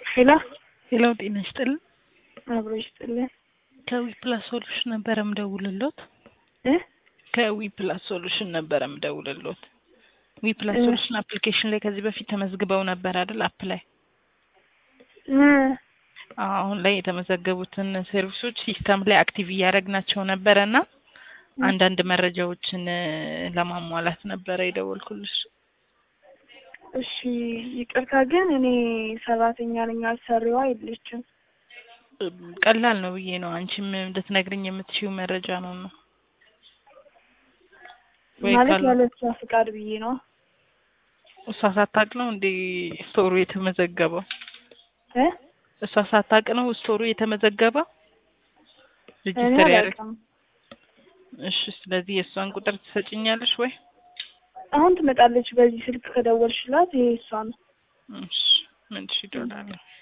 ሄሎ ሄሎ ጤና ይስጥልኝ። አብሮ ይስጥልኝ። ከዊፕላስ ሶሉሽን ነበር የምደውልልዎት። ከዊፕላስ ሶሉሽን ነበር የምደውልልዎት። ዊፕላስ ሶሉሽን አፕሊኬሽን ላይ ከዚህ በፊት ተመዝግበው ነበር አይደል? አፕ ላይ አሁን ላይ የተመዘገቡትን ሰርቪሶች ሲስተም ላይ አክቲቭ እያደረግናቸው ነበርና አንዳንድ መረጃዎችን ለማሟላት ነበር የደወልኩልሽ። እሺ ይቅርታ፣ ግን እኔ ሰራተኛ ነኝ፣ አሰሪዋ አይደለችም። ቀላል ነው ብዬ ነው አንቺም እንድትነግሪኝ የምትችይው መረጃ ነው። ማለት ያለሷ ፍቃድ ብዬ ነው። እሷ ሳታውቅ ነው እንዴ ስቶሩ የተመዘገበው? እሷ ሳታውቅ ነው ስቶሩ የተመዘገበው? ሬጂስተር ያደረገው? እሺ፣ ስለዚህ የእሷን ቁጥር ትሰጪኛለሽ ወይ? አሁን ትመጣለች። በዚህ ስልክ ከደወልሽላት ይሄ እሷ ነው። እሺ፣ ምን እሺ፣ ደውላለሁ።